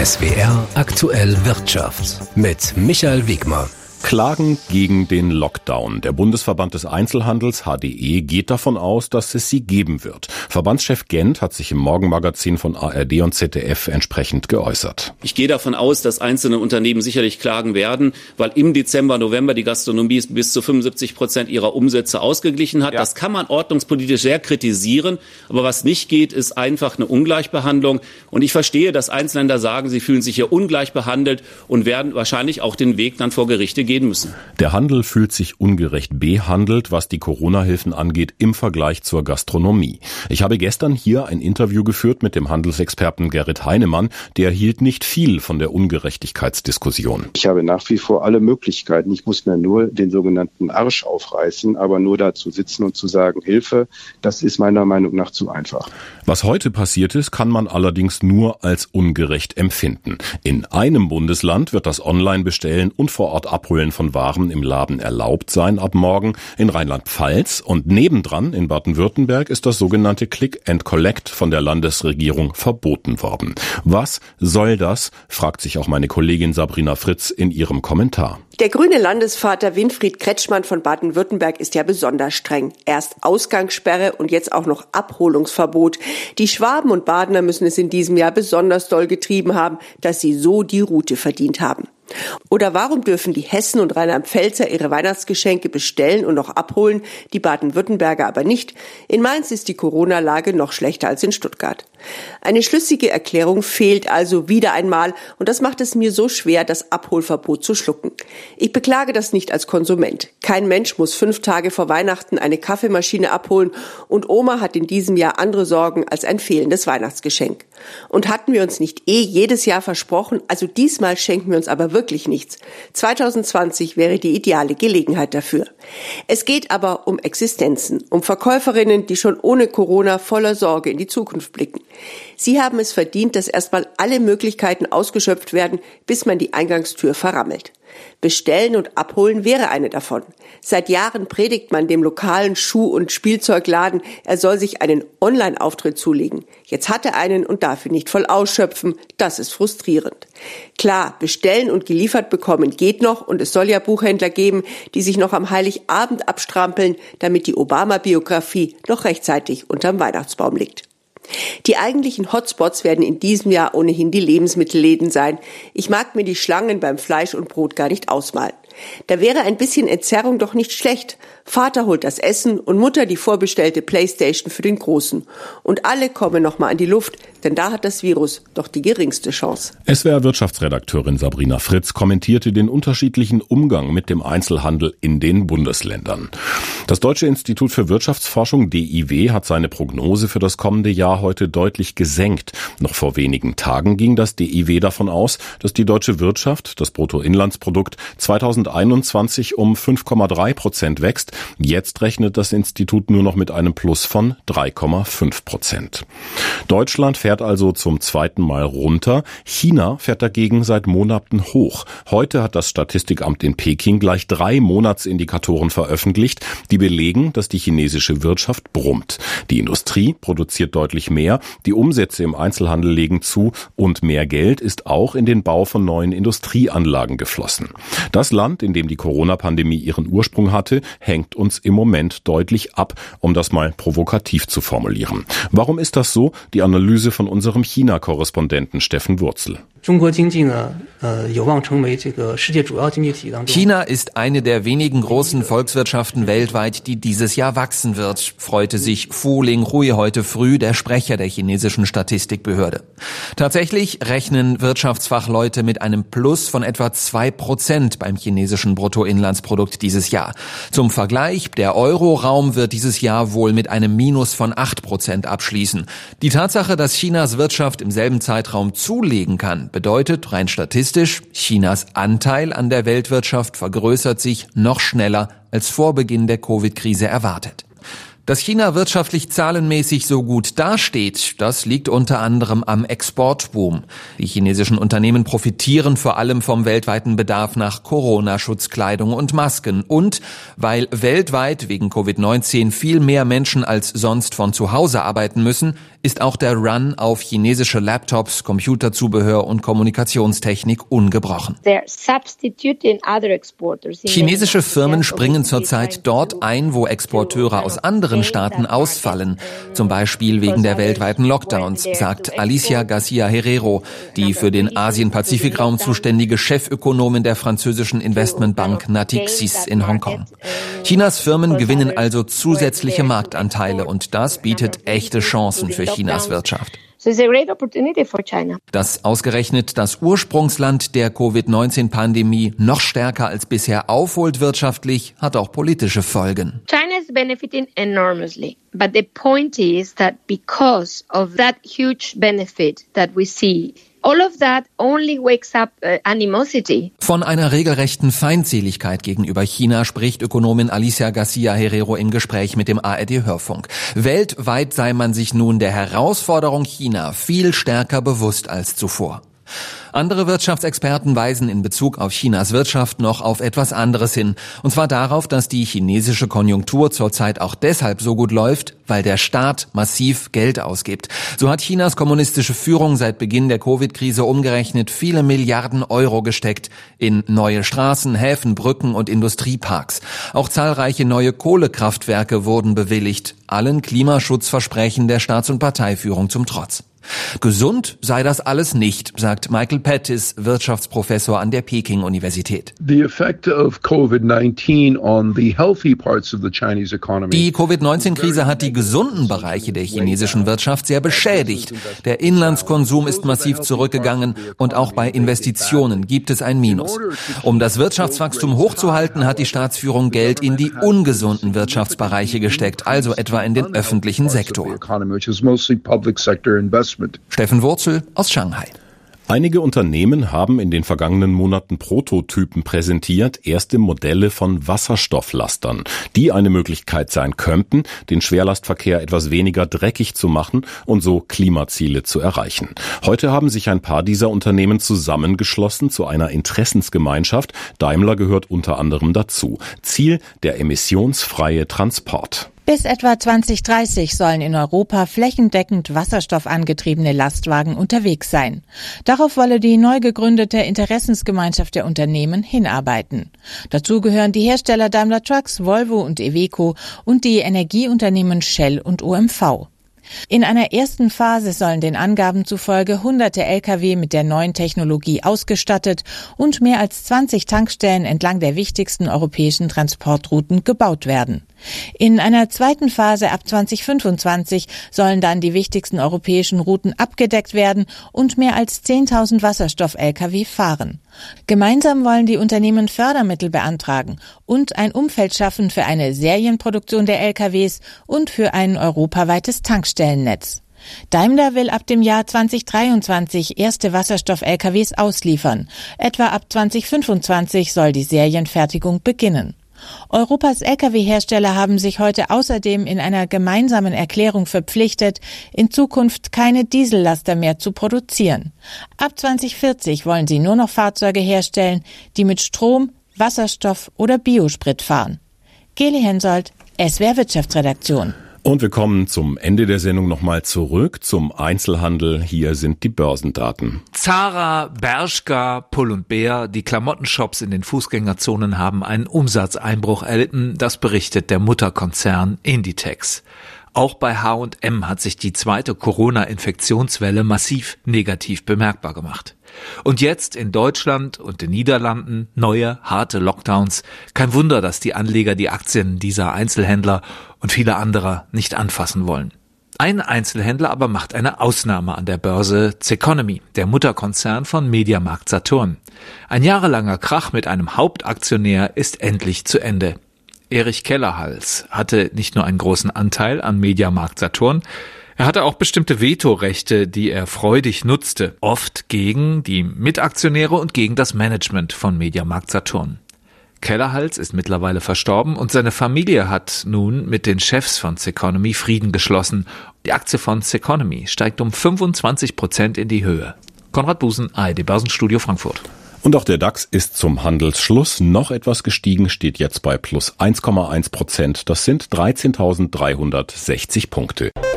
SWR aktuell Wirtschaft mit Michael Wigmar. Klagen gegen den Lockdown. Der Bundesverband des Einzelhandels HDE geht davon aus, dass es sie geben wird. Verbandschef Gent hat sich im Morgenmagazin von ARD und ZDF entsprechend geäußert. Ich gehe davon aus, dass einzelne Unternehmen sicherlich klagen werden, weil im Dezember, November die Gastronomie bis zu 75% ihrer Umsätze ausgeglichen hat. Ja. Das kann man ordnungspolitisch sehr kritisieren. Aber was nicht geht, ist einfach eine Ungleichbehandlung. Und ich verstehe, dass Einzelhändler sagen, sie fühlen sich hier ungleich behandelt und werden wahrscheinlich auch den Weg dann vor Gerichte gehen müssen. Der Handel fühlt sich ungerecht behandelt, was die Corona-Hilfen angeht, im Vergleich zur Gastronomie. Ich habe gestern hier ein Interview geführt mit dem Handelsexperten Gerrit Heinemann. Der hielt nicht viel von der Ungerechtigkeitsdiskussion. Ich habe nach wie vor alle Möglichkeiten. Ich muss mir nur den sogenannten Arsch aufreißen, aber nur dazu sitzen und zu sagen, Hilfe, das ist meiner Meinung nach zu einfach. Was heute passiert ist, kann man allerdings nur als ungerecht empfinden. In einem Bundesland wird das Online-Bestellen und vor Ort Abholen von Waren im Laden erlaubt sein ab morgen, in Rheinland-Pfalz, und nebendran in Baden-Württemberg ist das sogenannte Click and Collect von der Landesregierung verboten worden. Was soll das, fragt sich auch meine Kollegin Sabrina Fritz in ihrem Kommentar. Der grüne Landesvater Winfried Kretschmann von Baden-Württemberg ist ja besonders streng. Erst Ausgangssperre und jetzt auch noch Abholungsverbot. Die Schwaben und Badener müssen es in diesem Jahr besonders doll getrieben haben, dass sie so die Route verdient haben. Oder warum dürfen die Hessen und Rheinland-Pfälzer ihre Weihnachtsgeschenke bestellen und noch abholen, die Baden-Württemberger aber nicht? In Mainz ist die Corona-Lage noch schlechter als in Stuttgart. Eine schlüssige Erklärung fehlt also wieder einmal, und das macht es mir so schwer, das Abholverbot zu schlucken. Ich beklage das nicht als Konsument. Kein Mensch muss 5 Tage vor Weihnachten eine Kaffeemaschine abholen, und Oma hat in diesem Jahr andere Sorgen als ein fehlendes Weihnachtsgeschenk. Und hatten wir uns nicht jedes Jahr versprochen, also diesmal schenken wir uns aber wirklich nichts. 2020 wäre die ideale Gelegenheit dafür. Es geht aber um Existenzen, um Verkäuferinnen, die schon ohne Corona voller Sorge in die Zukunft blicken. Sie haben es verdient, dass erstmal alle Möglichkeiten ausgeschöpft werden, bis man die Eingangstür verrammelt. Bestellen und abholen wäre eine davon. Seit Jahren predigt man dem lokalen Schuh- und Spielzeugladen, er soll sich einen Online-Auftritt zulegen. Jetzt hat er einen und darf ihn nicht voll ausschöpfen. Das ist frustrierend. Klar, bestellen und geliefert bekommen geht noch, und es soll ja Buchhändler geben, die sich noch am Heiligabend abstrampeln, damit die Obama-Biografie noch rechtzeitig unterm Weihnachtsbaum liegt. Die eigentlichen Hotspots werden in diesem Jahr ohnehin die Lebensmittelläden sein. Ich mag mir die Schlangen beim Fleisch und Brot gar nicht ausmalen. Da wäre ein bisschen Entzerrung doch nicht schlecht. Vater holt das Essen und Mutter die vorbestellte Playstation für den Großen. Und alle kommen noch mal an die Luft, denn da hat das Virus doch die geringste Chance. SWR-Wirtschaftsredakteurin Sabrina Fritz kommentierte den unterschiedlichen Umgang mit dem Einzelhandel in den Bundesländern. Das Deutsche Institut für Wirtschaftsforschung DIW hat seine Prognose für das kommende Jahr heute deutlich gesenkt. Noch vor wenigen Tagen ging das DIW davon aus, dass die deutsche Wirtschaft, das Bruttoinlandsprodukt, 2021 um 5,3% wächst. Jetzt rechnet das Institut nur noch mit einem Plus von 3,5%. Deutschland fährt also zum zweiten Mal runter. China fährt dagegen seit Monaten hoch. Heute hat das Statistikamt in Peking gleich 3 Monatsindikatoren veröffentlicht, die belegen, dass die chinesische Wirtschaft brummt. Die Industrie produziert deutlich mehr, die Umsätze im Einzelhandel legen zu und mehr Geld ist auch in den Bau von neuen Industrieanlagen geflossen. Das Land, in dem die Corona-Pandemie ihren Ursprung hatte, hängt uns im Moment deutlich ab, um das mal provokativ zu formulieren. Warum ist das so? Die Analyse von unserem China-Korrespondenten Steffen Wurzel. China ist eine der wenigen großen Volkswirtschaften weltweit, die dieses Jahr wachsen wird, freute sich Fu Linghui heute früh, der Sprecher der chinesischen Statistikbehörde. Tatsächlich rechnen Wirtschaftsfachleute mit einem Plus von etwa 2% beim chinesischen Bruttoinlandsprodukt dieses Jahr. Zum Vergleich, der Euroraum wird dieses Jahr wohl mit einem Minus von 8% abschließen. Die Tatsache, dass Chinas Wirtschaft im selben Zeitraum zulegen kann, bedeutet rein statistisch, Chinas Anteil an der Weltwirtschaft vergrößert sich noch schneller als vor Beginn der Covid-Krise erwartet. Dass China wirtschaftlich zahlenmäßig so gut dasteht, das liegt unter anderem am Exportboom. Die chinesischen Unternehmen profitieren vor allem vom weltweiten Bedarf nach Corona-Schutzkleidung und Masken. Und weil weltweit wegen Covid-19 viel mehr Menschen als sonst von zu Hause arbeiten müssen, ist auch der Run auf chinesische Laptops, Computerzubehör und Kommunikationstechnik ungebrochen. Chinesische Firmen springen zurzeit dort ein, wo Exporteure aus anderen Staaten ausfallen, zum Beispiel wegen der weltweiten Lockdowns, sagt Alicia Garcia Herrero, die für den Asien-Pazifik-Raum zuständige Chefökonomin der französischen Investmentbank Natixis in Hongkong. Chinas Firmen gewinnen also zusätzliche Marktanteile und das bietet echte Chancen für Chinas Wirtschaft. Dass ausgerechnet das Ursprungsland der Covid-19-Pandemie noch stärker als bisher aufholt wirtschaftlich, hat auch politische Folgen. China is benefiting enormously, but the point is that because of that huge benefit that we see, all of that only wakes up animosity. Von einer regelrechten Feindseligkeit gegenüber China spricht Ökonomin Alicia Garcia Herrero im Gespräch mit dem ARD-Hörfunk. Weltweit sei man sich nun der Herausforderung China viel stärker bewusst als zuvor. Andere Wirtschaftsexperten weisen in Bezug auf Chinas Wirtschaft noch auf etwas anderes hin. Und zwar darauf, dass die chinesische Konjunktur zurzeit auch deshalb so gut läuft, weil der Staat massiv Geld ausgibt. So hat Chinas kommunistische Führung seit Beginn der Covid-Krise umgerechnet viele Milliarden Euro gesteckt in neue Straßen, Häfen, Brücken und Industrieparks. Auch zahlreiche neue Kohlekraftwerke wurden bewilligt, allen Klimaschutzversprechen der Staats- und Parteiführung zum Trotz. Gesund sei das alles nicht, sagt Michael Pettis, Wirtschaftsprofessor an der Peking-Universität. Die Covid-19-Krise hat die gesunden Bereiche der chinesischen Wirtschaft sehr beschädigt. Der Inlandskonsum ist massiv zurückgegangen und auch bei Investitionen gibt es ein Minus. Um das Wirtschaftswachstum hochzuhalten, hat die Staatsführung Geld in die ungesunden Wirtschaftsbereiche gesteckt, also etwa in den öffentlichen Sektor. Steffen Wurzel aus Shanghai. Einige Unternehmen haben in den vergangenen Monaten Prototypen präsentiert, erste Modelle von Wasserstofflastern, die eine Möglichkeit sein könnten, den Schwerlastverkehr etwas weniger dreckig zu machen und so Klimaziele zu erreichen. Heute haben sich ein paar dieser Unternehmen zusammengeschlossen zu einer Interessensgemeinschaft. Daimler gehört unter anderem dazu. Ziel der emissionsfreie Transport. Bis etwa 2030 sollen in Europa flächendeckend wasserstoffangetriebene Lastwagen unterwegs sein. Darauf wolle die neu gegründete Interessensgemeinschaft der Unternehmen hinarbeiten. Dazu gehören die Hersteller Daimler Trucks, Volvo und Iveco und die Energieunternehmen Shell und OMV. In einer ersten Phase sollen den Angaben zufolge hunderte Lkw mit der neuen Technologie ausgestattet und mehr als 20 Tankstellen entlang der wichtigsten europäischen Transportrouten gebaut werden. In einer zweiten Phase ab 2025 sollen dann die wichtigsten europäischen Routen abgedeckt werden und mehr als 10.000 Wasserstoff-Lkw fahren. Gemeinsam wollen die Unternehmen Fördermittel beantragen und ein Umfeld schaffen für eine Serienproduktion der Lkws und für ein europaweites Tankstellennetz. Daimler will ab dem Jahr 2023 erste Wasserstoff-Lkws ausliefern. Etwa ab 2025 soll die Serienfertigung beginnen. Europas Lkw-Hersteller haben sich heute außerdem in einer gemeinsamen Erklärung verpflichtet, in Zukunft keine Diesellaster mehr zu produzieren. Ab 2040 wollen sie nur noch Fahrzeuge herstellen, die mit Strom, Wasserstoff oder Biosprit fahren. Geli Hensoldt, SWR Wirtschaftsredaktion. Und wir kommen zum Ende der Sendung nochmal zurück zum Einzelhandel. Hier sind die Börsendaten. Zara, Bershka, Pull&Bear, die Klamottenshops in den Fußgängerzonen haben einen Umsatzeinbruch erlitten. Das berichtet der Mutterkonzern Inditex. Auch bei H&M hat sich die zweite Corona-Infektionswelle massiv negativ bemerkbar gemacht. Und jetzt in Deutschland und den Niederlanden neue, harte Lockdowns. Kein Wunder, dass die Anleger die Aktien dieser Einzelhändler und viele anderer nicht anfassen wollen. Ein Einzelhändler aber macht eine Ausnahme an der Börse, Ceconomy, der Mutterkonzern von Mediamarkt-Saturn. Ein jahrelanger Krach mit einem Hauptaktionär ist endlich zu Ende. Erich Kellerhals hatte nicht nur einen großen Anteil an Mediamarkt-Saturn, er hatte auch bestimmte Vetorechte, die er freudig nutzte, oft gegen die Mitaktionäre und gegen das Management von Mediamarkt-Saturn. Kellerhals ist mittlerweile verstorben und seine Familie hat nun mit den Chefs von Ceconomy Frieden geschlossen. Die Aktie von Ceconomy steigt um 25% in die Höhe. Konrad Busen, ARD Börsenstudio Frankfurt. Und auch der DAX ist zum Handelsschluss noch etwas gestiegen, steht jetzt bei plus 1,1%. Das sind 13.360 Punkte.